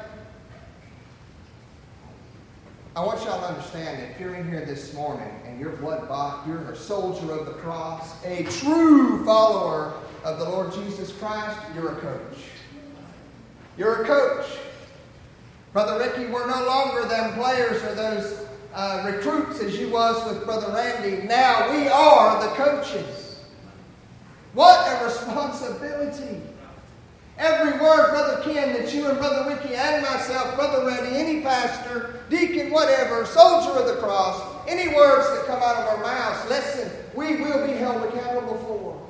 I want y'all to understand that if you're in here this morning and you're blood-bought, you're a soldier of the cross, a true follower of the Lord Jesus Christ, you're a coach. You're a coach. Brother Ricky, we're no longer them players or those recruits as you was with Brother Randy. Now we are the coaches. What a responsibility. Every word, Brother Ken, that you and Brother Ricky and myself, Brother Randy, any pastor, deacon, whatever, soldier of the cross, any words that come out of our mouths, listen, we will be held accountable for.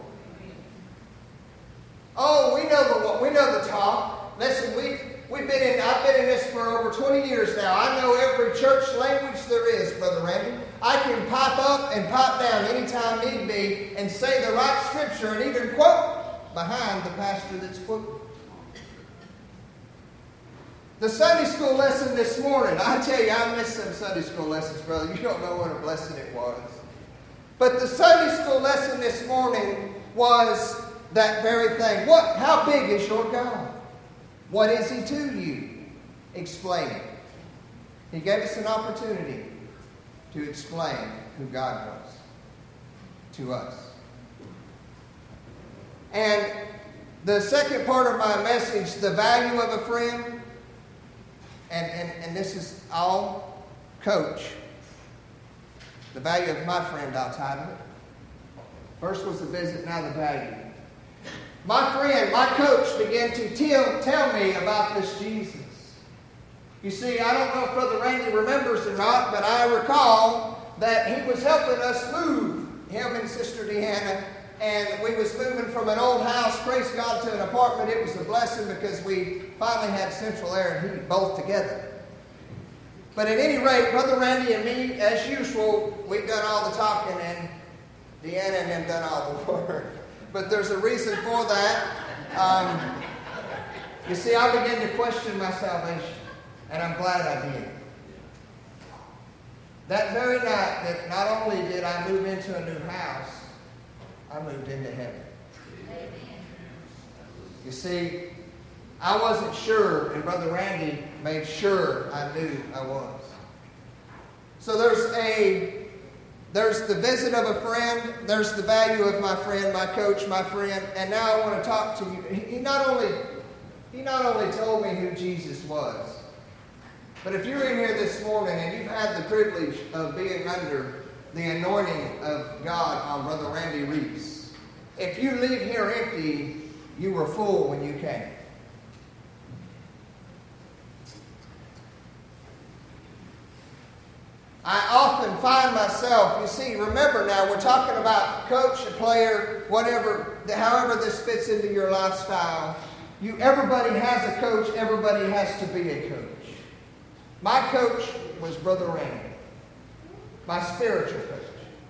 Oh, we know the talk. Listen, I've been in this for over 20 years now. I know every church language there is, Brother Randy. I can pop up and pop down anytime need be and say the right scripture and even quote behind the pastor that's quoting. The Sunday school lesson this morning, I tell you, I missed some Sunday school lessons, brother. You don't know what a blessing it was. But the Sunday school lesson this morning was that very thing. How big is your God? What is He to you? Explain it. He gave us an opportunity to explain who God was to us. And the second part of my message, the value of a friend, and this is all coach. The value of my friend, I'll title it. First was the visit, now the value. My friend, my coach began to tell me about this Jesus. You see, I don't know if Brother Randy remembers or not, but I recall that he was helping us move, him and Sister Deanna, and we was moving from an old house, praise God, to an apartment. It was a blessing because we finally had central air and heat both together. But at any rate, Brother Randy and me, as usual, we've done all the talking, and Deanna and them done all the work. But there's a reason for that. You see, I began to question my salvation, and I'm glad I did. That very night, that not only did I move into a new house, I moved into heaven. You see, I wasn't sure, and Brother Randy made sure I knew I was. So there's the visit of a friend, there's the value of my friend, my coach, my friend, and now I want to talk to you. He not only told me who Jesus was, but if you're in here this morning and you've had the privilege of being under the anointing of God on Brother Randy Reese, if you leave here empty, you were full when you came. I often find myself, you see, remember now, we're talking about coach, a player, whatever, however this fits into your lifestyle. Everybody has a coach, everybody has to be a coach. My coach was Brother Randy, my spiritual coach.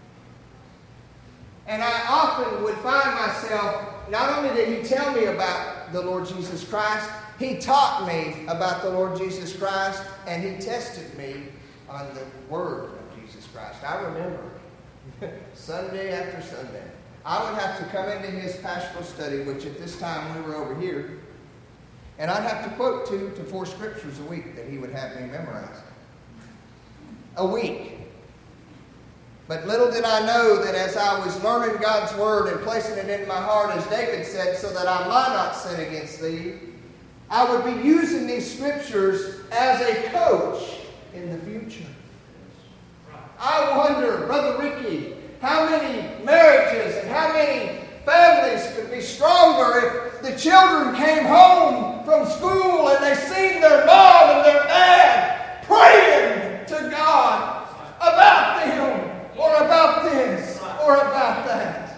And I often would find myself, not only did he tell me about the Lord Jesus Christ, he taught me about the Lord Jesus Christ, and he tested me on the Word of Jesus Christ. I remember Sunday after Sunday, I would have to come into his pastoral study, which at this time we were over here, and I'd have to quote 2 to 4 scriptures a week that he would have me memorize. A week. But little did I know that as I was learning God's Word and placing it in my heart, as David said, so that I might not sin against thee, I would be using these scriptures as a coach in the future. I wonder, Brother Ricky, how many marriages and how many families could be stronger if the children came home from school and they seen their mom and their dad praying to God about them or about this or about that.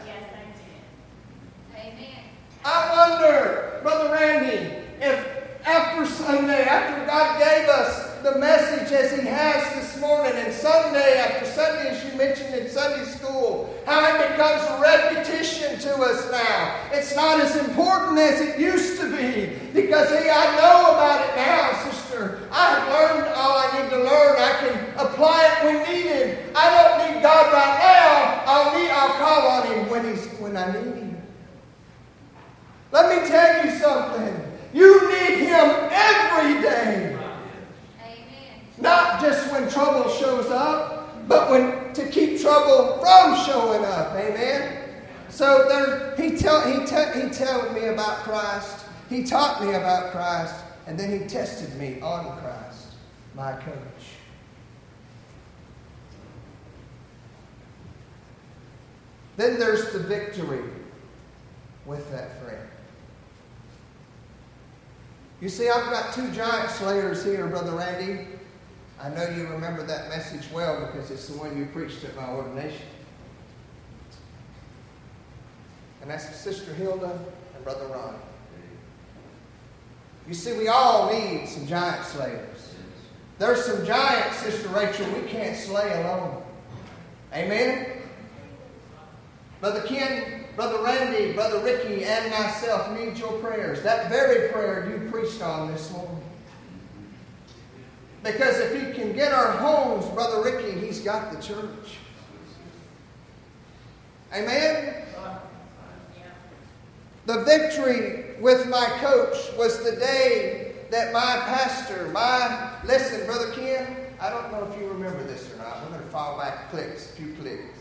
Amen. I wonder, Brother Randy, if after Sunday, after God gave us the message as he has this morning, and Sunday after Sunday, as you mentioned in Sunday school, how it becomes a repetition to us now. It's not as important as it used to be, because I know about it now, sister. I have learned all I need to learn. I can apply it when needed. I don't need God right now. I'll call on him when I need him. Let me tell you something. You need him every day. Not just when trouble shows up, but to keep trouble from showing up. Amen? So he told me about Christ. He taught me about Christ. And then he tested me on Christ, my coach. Then there's the victory with that friend. You see, I've got 2 giant slayers here, Brother Randy. I know you remember that message well because it's the one you preached at my ordination. And that's Sister Hilda and Brother Ron. You see, we all need some giant slayers. There's some giants, Sister Rachel, we can't slay alone. Amen? Brother Ken, Brother Randy, Brother Ricky, and myself need your prayers. That very prayer you preached on this morning. Because if he can get our homes, Brother Ricky, he's got the church. Amen? The victory with my coach was the day that my pastor, listen, Brother Ken, I don't know if you remember this or not. We're going to fall back a few clicks.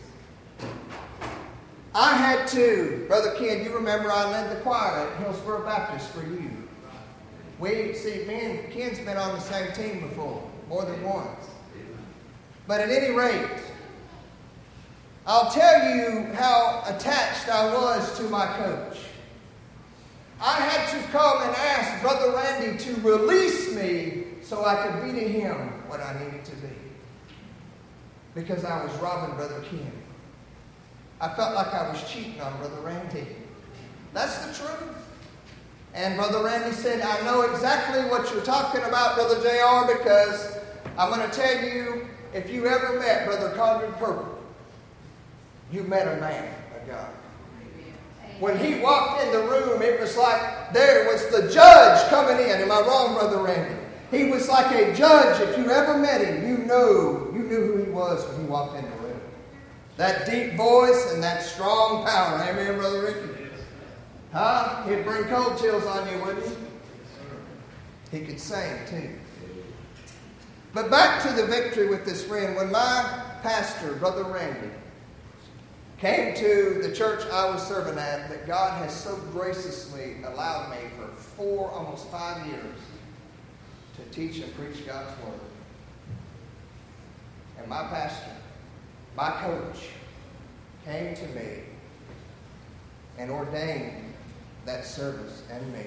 I had to, Brother Ken, you remember I led the choir at Hillsboro Baptist for you. Me and Ken's been on the same team before, more than once. But at any rate, I'll tell you how attached I was to my coach. I had to come and ask Brother Randy to release me so I could be to him what I needed to be. Because I was robbing Brother Ken. I felt like I was cheating on Brother Randy. That's the truth. And Brother Randy said, I know exactly what you're talking about, Brother JR, because I'm going to tell you, if you ever met Brother Conrad Purple, you met a man of God. When he walked in the room, it was like there was the judge coming in. Am I wrong, Brother Randy? He was like a judge. If you ever met him, you knew who he was when he walked in the room. That deep voice and that strong power. Amen, Brother Ricky? Huh? He'd bring cold chills on you, wouldn't he? He could sing, too. But back to the victory with this friend. When my pastor, Brother Randy, came to the church I was serving at, that God has so graciously allowed me for almost 5 years to teach and preach God's Word. And my pastor, my coach, came to me and ordained that service and me.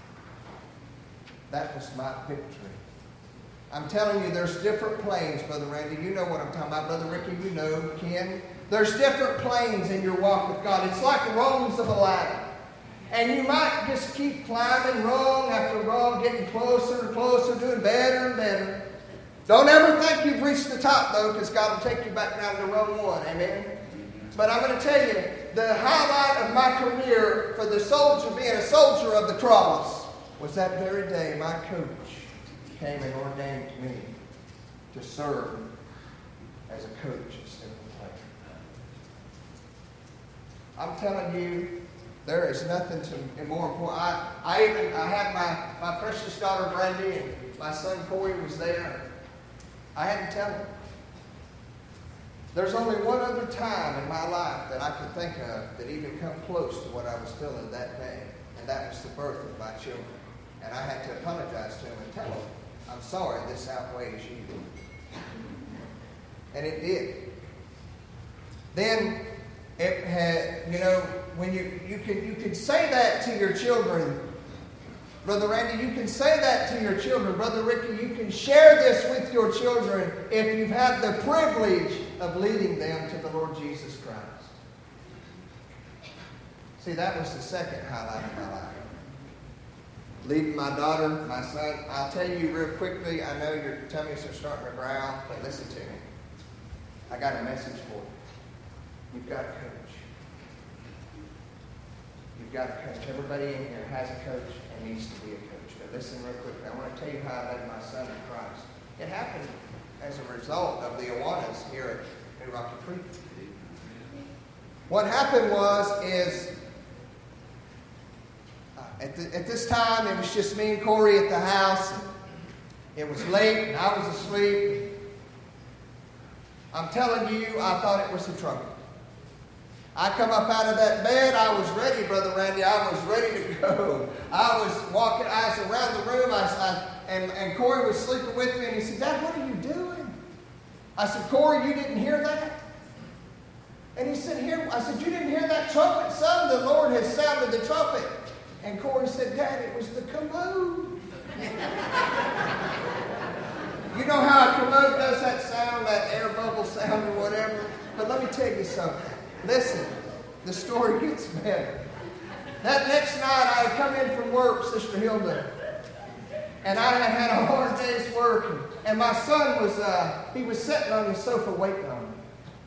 That was my victory. I'm telling you, there's different planes, Brother Randy. You know what I'm talking about. Brother Ricky, you know. Ken. There's different planes in your walk with God. It's like rungs of a ladder. And you might just keep climbing rung after rung, getting closer and closer, doing better and better. Don't ever think you've reached the top, though, because God will take you back down to rung one. Amen? But I'm going to tell you, the highlight of my career for the soldier, being a soldier of the cross, was that very day my coach came and ordained me to serve as a coach instead of a player. I'm telling you, there is nothing more important. I had my precious daughter Brandy and my son Corey was there. I had to tell him. There's only one other time in my life that I could think of that even come close to what I was feeling that day, and that was the birth of my children. And I had to apologize to him and tell him, I'm sorry, this outweighs you. And it did. Then it had, when you can say that to your children, Brother Randy, you can say that to your children. Brother Ricky, you can share this with your children if you've had the privilege of leading them to the Lord Jesus Christ. See, that was the second highlight of my life. Leading my daughter, my son. I'll tell you real quickly, I know your tummies are starting to growl, but listen to me. I got a message for you. You've got a coach. You've got a coach. Everybody in here has a coach and needs to be a coach. But listen real quickly. I want to tell you how I led my son to Christ. It happened as a result of the Awanas here at New Rocky Creek. What happened is at this time, it was just me and Corey at the house. It was late, and I was asleep. I'm telling you, I thought it was a trumpet. I come up out of that bed. I was ready, Brother Randy. I was ready to go. I was walking. I was around the room. And Corey was sleeping with me, and he said, Dad, what are you doing? I said, Corey, you didn't hear that? And he said, Here. I said, you didn't hear that trumpet, son? The Lord has sounded the trumpet. And Corey said, Dad, it was the commode. You know how a commode does that sound, that air bubble sound or whatever? But let me tell you something. Listen, the story gets better. That next night, I had come in from work, Sister Hilda, and I had had a hard day's work. And my son was sitting on the sofa waiting on me.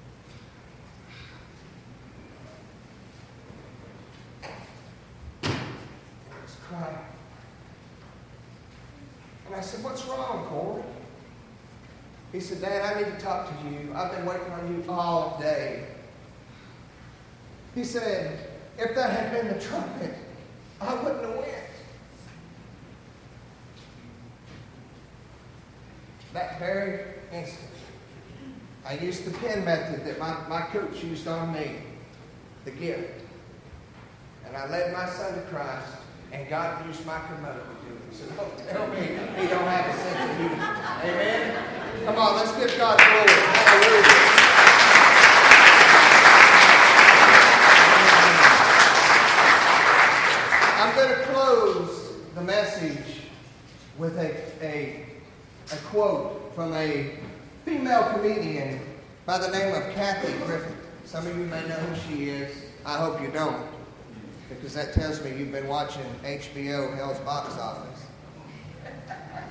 Crying. And I said, what's wrong, Corey? He said, Dad, I need to talk to you. I've been waiting on you all day. He said, if that had been the trumpet, I wouldn't have went. That very instant, I used the pen method that my coach used on me, the gift. And I led my son to Christ. And God used my commode to do it. So don't tell me he don't have a sense of humor. Amen? Come on, let's give God glory. Hallelujah. I'm going to close the message with a quote from a female comedian by the name of Kathy Griffin. Some of you may know who she is. I hope you don't, because that tells me you've been watching HBO Hell's Box Office.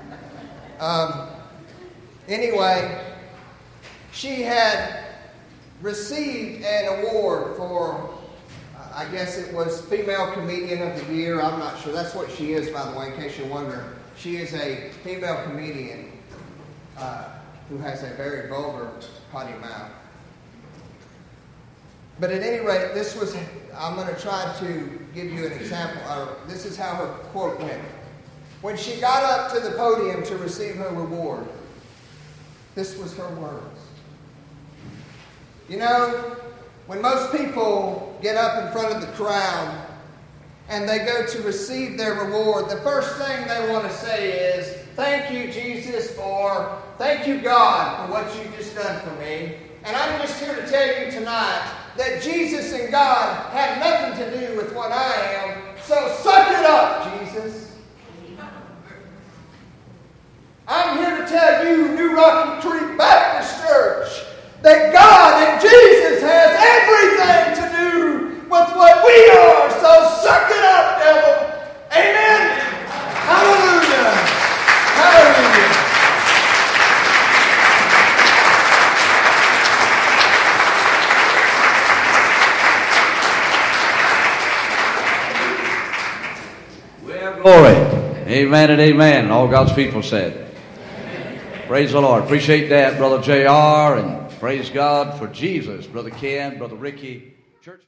Anyway, she had received an award for, I guess it was Female Comedian of the Year. I'm not sure. That's what she is, by the way, in case you're wondering. She is a female comedian who has a very vulgar, potty mouth. But at any rate, I'm going to try to give you an example. This is how her quote went. When she got up to the podium to receive her reward, this was her words. You know, when most people get up in front of the crowd and they go to receive their reward, the first thing they want to say is, "Thank you, Jesus, thank you, God, for what you've just done for me." And I'm just here to tell you tonight that Jesus and God have nothing to do with what I am. So suck it up, Jesus. I'm here to tell you, New Rocky Creek Baptist Church, that God and Jesus has everything to do with what we are. So suck it up, devil. Amen. Hallelujah. Hallelujah. Well, glory. Amen and amen. All God's people said. Praise the Lord. Appreciate that, Brother JR, and praise God for Jesus, Brother Ken, Brother Ricky. Church.